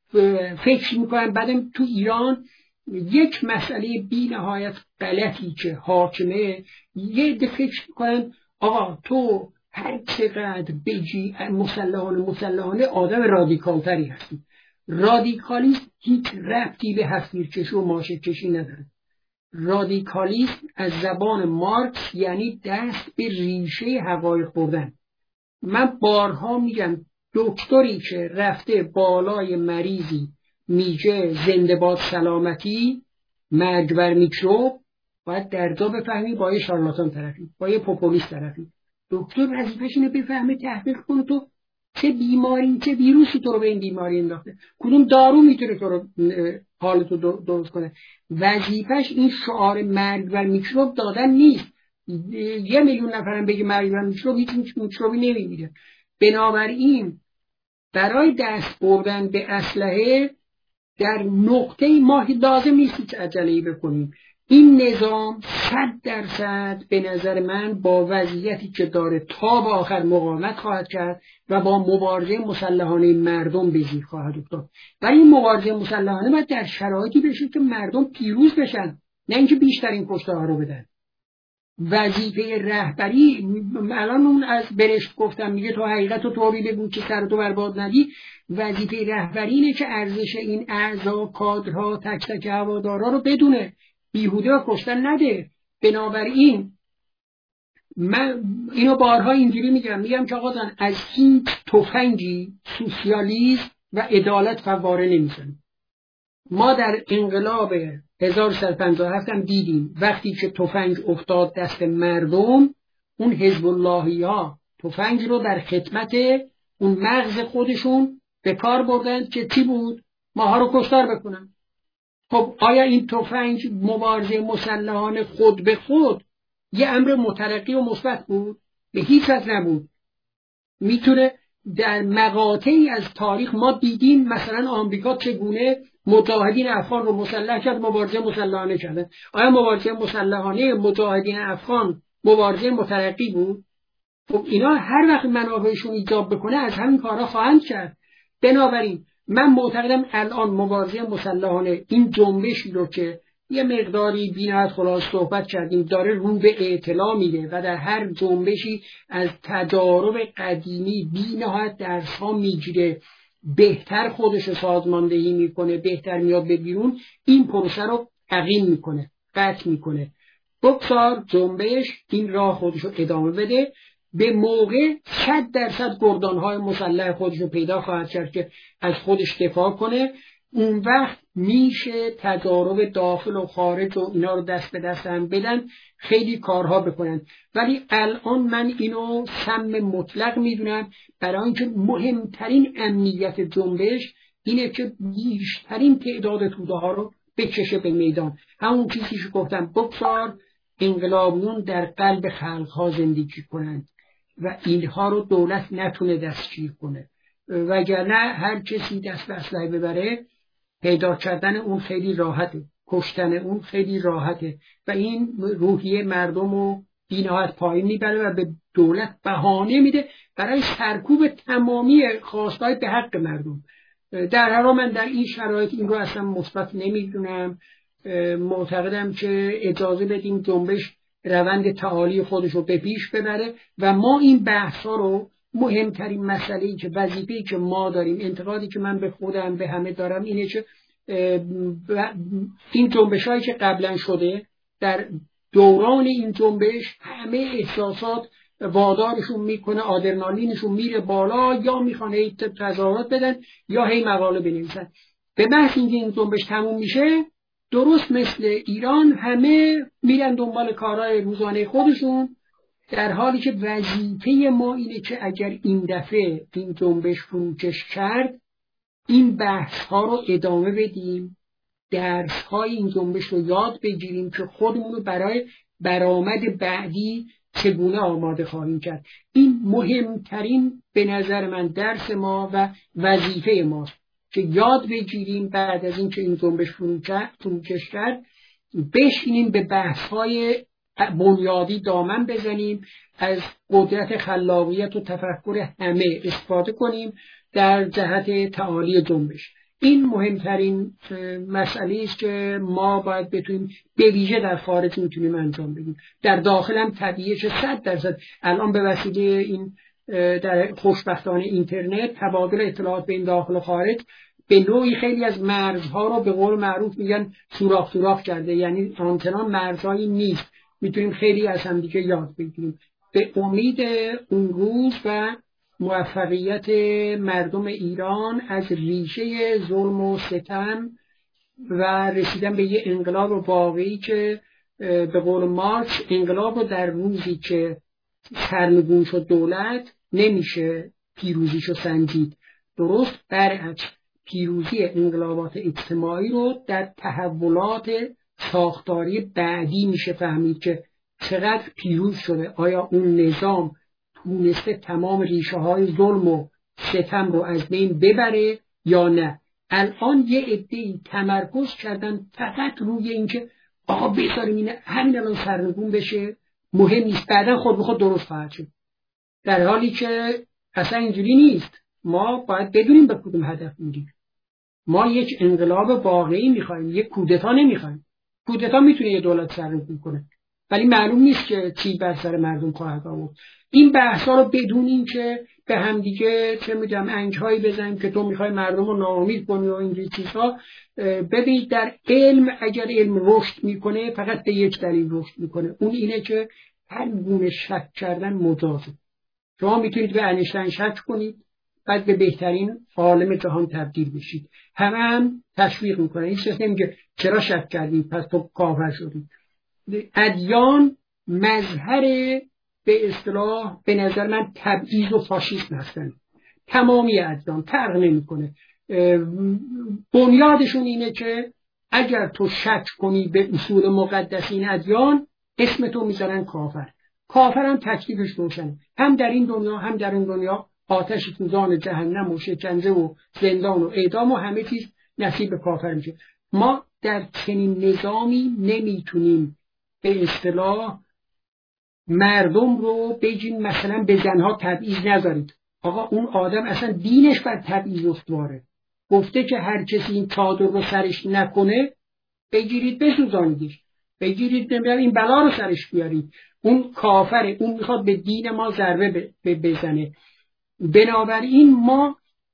فکر میکنن. بعدم تو ایران یک مسئله بی نهایت غلطی که حاکمه، یه عده فکر میکنن آقا تو هر چقدر بگی مسلحانه مسلحانه آدم رادیکالتری هستی. رادیکالیسم هیچ ربطی به حصیرکشی و ماشه‌کشی نداره. رادیکالیسم از زبان مارکس یعنی دست به ریشه حقایق بردن. من بارها میگم دکتری که رفته بالای مریضی میگه زنده باد سلامتی، مرگ بر میکروب، باید درجا بفهمی با یه شارلاتان طرفی، با یه پوپولیست طرفی. دکتر وظیفه‌ش اینه بفهمه، تحقیق کنه تو چه بیماری، چه ویروسی تو رو به این بیماری انداخته، کدوم دارو میتونه تو رو حالتو درست کنه. وظیفه‌ش این شعار مرگ بر میکروب دادن نیست. یه میلیون نفرم بگه مرگ بر میکروب، هیچ میکروبی نمیمیره. بنابراین برای دست بردن به اسلحه در نقطه ما لازم نیست که عجله‌ای بکنیم. این نظام صد درصد به نظر من با وضعیتی که داره تا به آخر مقاومت خواهد کرد و با مبارزه مسلحانه مردم به زیر خواهد افتاد. ولی این مبارزه مسلحانه باید در شرایطی بشه که مردم پیروز بشن، نه اینکه بیشترین کشته‌ها رو بدن. وظیفه رهبری، الان اون از برشت گفتم میگه تو حقیقت رو طوری بگو که سر تو برباد ندی. وظیفه رهبری اینه که ارزش این اعضا، کادرها، تک تک هوادارا رو بدونه، بیهوده و کشتن نده. بنابراین من اینو بارها اینجوری میگم، میگم که آقا جان از هیچ تفنگی سوسیالیسم و عدالت فواره نمیزنه. ما در انقلاب هزار و سیصد و پنجاه و هفت هم دیدیم وقتی که تفنگ افتاد دست مردم، اون حزب اللهی ها تفنگ رو در خدمت اون مغز خودشون به کار بردن که چی بود؟ ماها رو کشتار بکنن. خب آیا این تفنگ مبارزه مسلحانه خود به خود یه امر مترقی و مثبت بود؟ به هیچ وجه نبود. میتونه در مقاطعی از تاریخ ما دیدیم مثلا آمریکا چگونه مجاهدین افغان رو مسلح کرد، مبارزه مسلحانه کردن. آیا مبارزه مسلحانه مجاهدین افغان مبارزه مترقی بود؟ خب اینا هر وقت منابعشون ایجاب بکنه از همین کارا خواهند کرد. بنابراین من معتقدم الان مبارزه مسلحانه این جنبشی رو که یه مقداری بی‌نهایت خلاص صحبت کردیم داره رو به اعتلا میره و در هر جنبشی از تجارب قدیمی بی‌نهایت درس‌ها میگیره، بهتر خودش رو سازماندهی میکنه، بهتر میاد به بیرون، این پروسه رو عقیم میکنه، قطع میکنه. بگذار جنبش این راه خودش رو ادامه بده، به موقع صد درصد گردانهای مسلح خودش رو پیدا خواهد کرد که از خودش دفاع کنه اون وقت میشه تجارب داخل و خارج و اینا رو دست به دست هم بدن، خیلی کارها بکنن. ولی الان من اینو سم مطلق میدونم، برای اینکه مهمترین امنیت جنبش اینه که بیشترین تعداد توده ها رو بکشه به میدان. همون چیزی که گفتم، بگذار انقلابیون در قلب خلقها زندگی کنند و اینها رو دولت نتونه دستگیر کنه، وگرنه هر کسی دست به اسلحه ببره پیدا کردن اون خیلی راحته، کشتن اون خیلی راحته و این روحیه مردم رو بی‌نهایت پایین میبره و به دولت بهانه میده برای سرکوب تمامی خواستهای به حق مردم. در هر حال من در این شرایط این رو اصلا مثبت نمیدونم. معتقدم که اجازه بدیم جنبش روند تعالی خودش رو به پیش ببره و ما این بحثا رو، مهمترین مسئله‌ای که وظیفه‌ای که ما داریم، انتقادی که من به خودم به همه دارم اینه که این جنبش‌هایی که قبلا شده در دوران این جنبش همه احساسات وادارشون میکنه، آدرنالینشون میره بالا، یا میخوان هی تظاهرات بدن یا هی مقاله بنویسن. به محض اینکه این جنبش تموم میشه، درست مثل ایران همه میرن دنبال کارهای روزانه خودشون، در حالی که وظیفه ما اینه که اگر این دفعه این جنبش فروکش کرد، این بحث ها رو ادامه بدیم، درس های این جنبش رو یاد بگیریم که خودمون رو برای برآمد بعدی چگونه آماده خواهیم کرد. این مهمترین به نظر من درس ما و وظیفه ماست که یاد بگیریم بعد از این که این جنبش فروکش کرد، بشینیم به بحث های بنیادی دامن بزنیم، از قدرت خلاقیت و تفکر همه استفاده کنیم در جهت تعالی جنبش. این مهمترین مسئله است که ما باید بتونیم به ویژه در خارج میتونیم انجام بدیم. در داخل هم طبیعیه که صد درصد الان به وسیله این در خوشبختانه اینترنت تبادل اطلاعات بین داخل و خارج به نوعی خیلی از مرزها رو به قول معروف میگن سوراخ سوراخ کرده، یعنی آنچنان مرزهایی نیست، میتونیم خیلی از هم دیگه یاد بگیریم. به امید اون روز و موفقیت مردم ایران از ریشه ظلم و ستم و رسیدن به یه انقلاب واقعی که به قول مارکس انقلاب رو در روزی که سرنگون شد دولت نمیشه پیروزیشو سنجید، درست برعکس پیروزی انقلابات اجتماعی رو در تحولات ساختاری بعدی میشه فهمید که چقدر پیروز شده. آیا اون نظام تونسته تمام ریشه های ظلم و ستم رو از بین ببره یا نه؟ الان یه عده‌ای تمرکز کردن فقط روی اینکه آقا بذاریم این همین الان سرنگون بشه، مهم نیست، بعدا خود به خود درست خواهد شد، در حالی که اصلا اینجوری نیست. ما باید بدونیم به کدوم هدف میریم. ما یک انقلاب واقعی میخوایم، یک کودتا نمیخوایم. کودتا میتونه یه دولت سرنگون کنه ولی معلوم نیست که چی بر سر مردم خواهد آورد. این بحثا رو بدونیم که به هم دیگه چه میدونم انگهایی بزنیم که تو میخوای مردم رو ناامید کنی و این چیزها. ببینید در علم اگر علم رشد میکنه فقط به یک دلیل رشد میکنه، اون اینه که هر گونه شک کردن مجازه. شما میتونید به انیشتین شک کنید بعد به بهترین عالم جهان تبدیل بشید. همه هم تشویق میکنن، هیچ کس نمیگه چرا شک کردید پس تو کافر شدید. ادیان مظهر به اصطلاح به نظر من تبعیض و فاشیسم هستن. تمامی ادیان فرق نمیکنه. بنیادشون اینه که اگر تو شک کنی به اصول مقدس این ادیان، اسم تو میذارن کافر. کافر هم تکلیفش روشنه، هم در این دنیا هم در این دنیا آتش سوزان جهنم و شکنجه و زندان و اعدام و همه چیز نصیب کافر میشه. ما در چنین نظامی نمیتونیم به اصطلاح مردم رو بگیم مثلا به زنها تبعیض نذارید. آقا اون آدم اصلا دینش بر تبعیض استواره، گفته که هر کسی این چادر رو سرش نکنه بگیرید بسوزانیدش، بگیرید نمیدونم این بلا رو سرش بیارید. اون کافره، اون میخواد به دین ما ضربه بزنه. بنابراین ما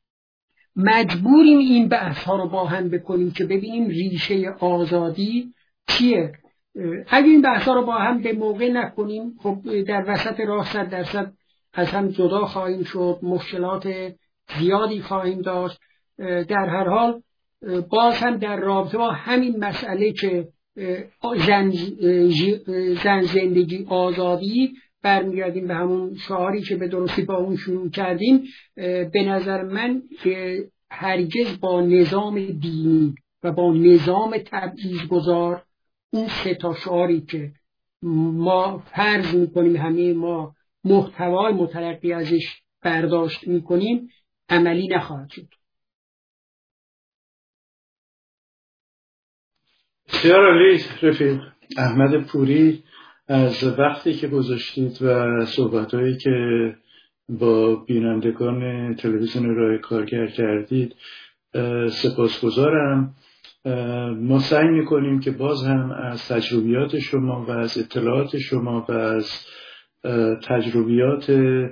مجبوریم این بحث ها رو با هم بکنیم که ببینیم ریشه آزادی چیه. اگه این بحث ها رو با هم به موقع نکنیم، خب در وسط راه صد درصد از هم جدا خواهیم شد، مشکلات زیادی خواهیم داشت. در هر حال باز هم در رابطه با همین مسئله که زن, زن زندگی آزادی برمیگردیم به همون شعاری که به درستی با اون شروع کردیم. به نظر من هرگز با نظام دینی و با نظام تبعیض‌گذار، اون سه تا شعاری که ما فرض میکنیم همه ما محتوای متلقی ازش برداشت میکنیم، عملی نخواهد شد. بسیار عالی رفیق احمد پوری، از وقتی که گذاشتید و صحبت‌هایی که با بینندگان تلویزیون راه کارگر کردید سپاسگزارم. ما سعی میکنیم که باز هم از تجربیات شما و از اطلاعات شما و از تجربیات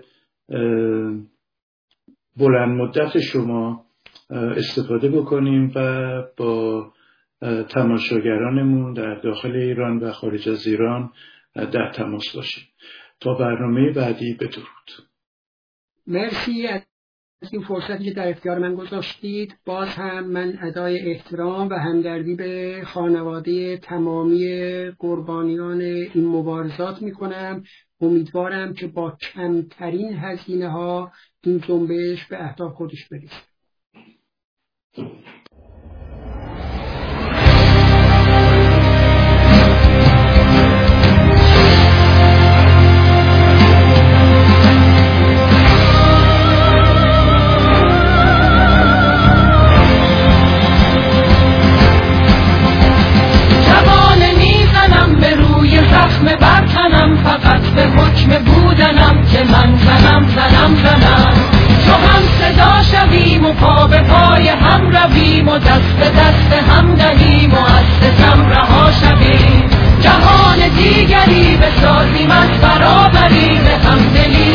بلند مدت شما استفاده بکنیم و با تماشاگرانمون در داخل ایران و خارج از ایران در تماس باشیم. تا برنامه بعدی بدرود. مرسی از این فرصتی که در اختیار من گذاشتید. باز هم من ادای احترام و همدردی به خانواده تمامی قربانیان این مبارزات میکنم. امیدوارم که با کمترین هزینه ها این جنبش به اهداف خودش برسه. فقط به حکم بودنم که من زنم زنم زنم، تو هم صدا شویم و پا به پای هم رویم و دست به دست هم دهیم و از ستم رها شویم. جهان دیگری بسازیم از برابری، به همدلی